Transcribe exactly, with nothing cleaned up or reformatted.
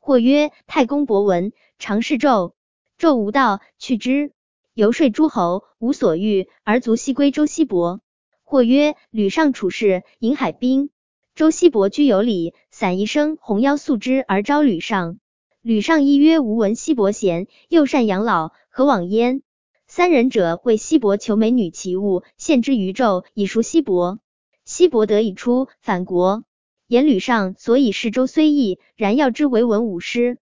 或曰：太公博闻，常视纣。纣无道，去之。游说诸侯，无所欲，而卒西归周西伯。或曰：吕尚处士，引海滨。周西伯居有礼，散宜生鸿邀素之而招吕尚。吕尚一曰：吾闻西伯贤，又善养老，何往焉？三人者为西伯求美女奇物，献之于纣，以赎西伯。西伯得以出，反国。言吕尚所以事周虽异，然要之为文武师。